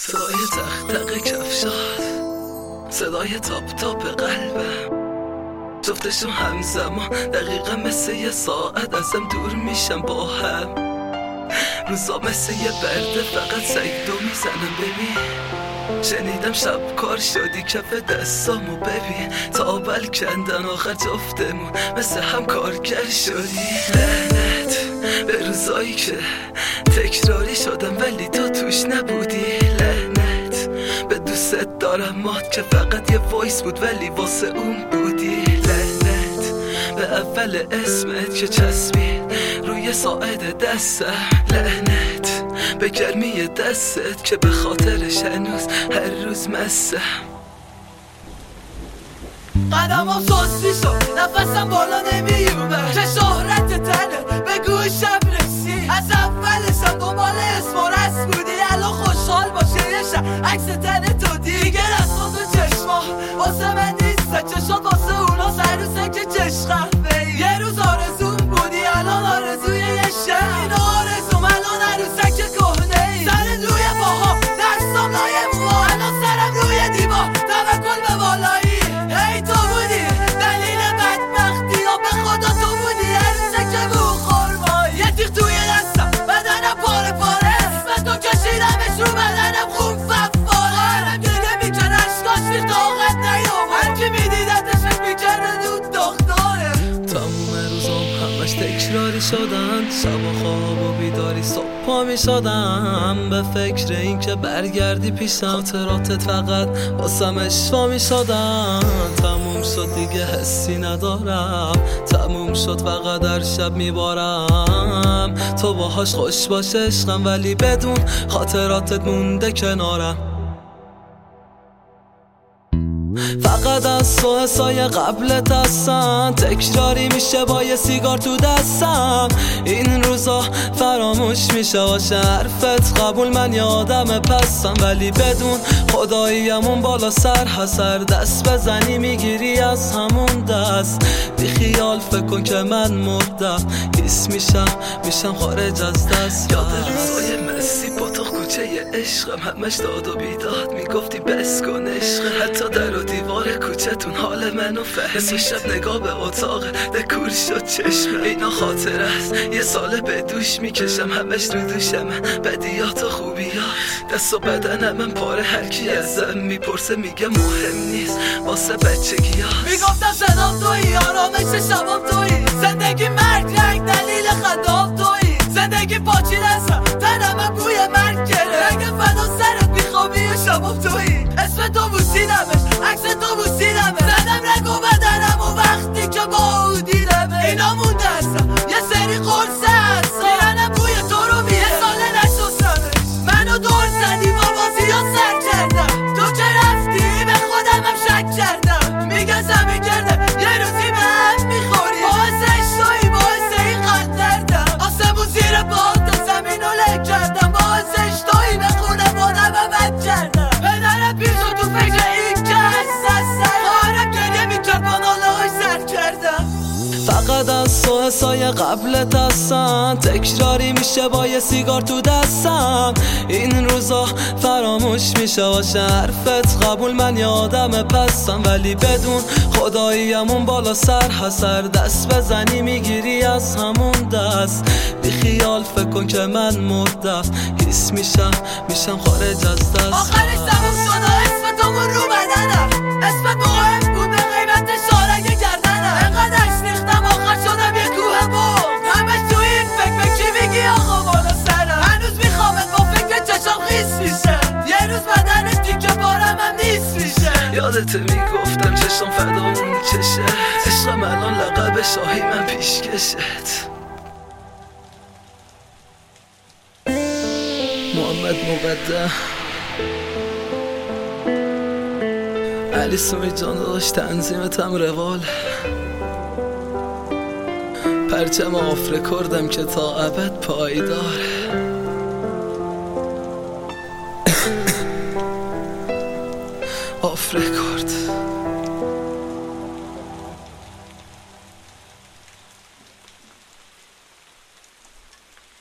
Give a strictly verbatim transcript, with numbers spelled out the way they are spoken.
صدای تق تق کفشات، صدای تاپ تاپ قلبم، جفتشون همزمان دقیقا مثل یه ساعت ازم دور میشم با هم. روزا مثل یه برده فقط سگ دو میزنم. ببین شنیدم شب کار شدی کف دستامو، ببین تا اول کندن آخر جفتمون مثل هم کارگر شدی. لعنت به روزایی که تکراری شدم ولی تو توش نبودی. لعنت به دوست دارم مات که فقط یه وایس بود ولی واسه اون بودی. لعنت به اول اسمت که چسبید روی ساعد دستم. لعنت به گرمی دستت که به خاطرش هنوز هر روز مسم. قدمم سوسی شد نفسم بالا نمیومد که شهرت تنه به گوشم رسید. از اولشم دنبال اسم و رسم بودی، الان خوشحال باشه یه شب عکس تنه تو دیگه رسم تو چشما واسه من نیست، چشات واسه اونا سروسه که چشقم. یه روز آرزوم بودی الان آرزوی یه شب. این آرزوم الان عروسک کهنه ای، سر روی پاها دستام لای موها، الان سرم روی دیوار توکل به بالایی. ای تو بودی دلیل بدبختی ها، به خدا تو بودی عروسک بو خورمایی. یه تیغ توی دستم بدنم پاره پاره، اسم تو کشیدمش رو بدنم خون ففاره. آرم گریه میکن اشکاش ریخت طاقت نیام، هرکی میدیدتش فکر میکرده دود دختاره. تموم روزام همش تکراری شدن، شب و خواب و بیداری صبح پا می شدم به فکر این که برگردی پیشم. خاطراتت فقط واسم اشوا می شدن. تموم شد دیگه حسی ندارم، تموم شد فقط در شب می بارم. تو باهاش خوش باشه عشقم ولی بدون خاطراتت مونده کنارم. فقط از تو حسای قبلت هستن، تکراری میشه با یه سیگار تو دستم. این روزا فراموش میشه باشه حرفت قبول، من یه آدم پستم ولی بدون خداییمون بالا سر هسر دست بزنی میگیری از همون دست. بی خیال فکر کن که من مردم، حس میشم میشم خارج از دست. یاد روزای مسی با تو کوچه عشقم، همش داد و بیداد میگفتی بس کن عشق. حتی در و دیوار کوچتون حال منو فهمی. شب نگاه به اتاق دکور شد چشم، اینا خاطر است یه ساله به دوش میکشم. همش رو دوشم بدیات و خوبیات، دست و بدنم من پاره. هرکی ازم میپرسه میگه مهم نیست واسه بچگیات. میگفتم صدام تویی، آرامش شبام تویی، زندگی مرگ رنگ دلیل خدام تویی. زندگی پاچیل ازم تنم بوی مرگ گره، اگه فدا سرت میخوابی و شبام تویی. اسم تو بوسیدمش عکس تو بوسیدمه، زدم رگ و بدنم و وقتی که با او دیدمه. اینا مونده هستم یه سری قرصه هستم، میرنم بوی تو رو میره ساله نشستمش. منو دور زدی با بازی ها سر کردم، تو که رفتی به خودم هم شک کردم. میگه زمین کرده یه روزی به هم میخوری، باعثش تویی باعث این قد دردم. آسمون زیر باد زمین رو لک کردم، باعثش تویی به خونه بادم هم بد کردم. پدرم پیشو تو فکر این که هست هست آرم گریه میکرد با ناله‌های سر کردم. فقط از تو حسای قبلت هستن، تکراری میشه با یه سیگار تو دستم. این روزا فراموش میشه باشه حرفت قبول، من یه آدم پستم ولی بدون خداییمون بالا سر هسر دست بزنی میگیری از همون دست. بی خیال فکر کن که من مردم، حس میشم میشم خارج از دست. آخرش تموم شد و اسم تومون رو بدنم، اسمت مهم بود به قیمت شارک گردنم. انقدر اشنیختم آخر شدم یه کوه بود، همش توی این فکر به کی میگی آقا بالا سرم. هنوز میخوامت با فکر چشم خیس میشه، یه روز بدنت تیکه بارم هم نیست میشه. یادت میگفتم چشم فدا اون چشه، عشقم الان لقب شاهی من پیشکشت. محمد مقدم علی سومی جان داشت، تنظیمت هم روال. پرچم آف رکوردم که تا ابد پایدار. آف رکورد.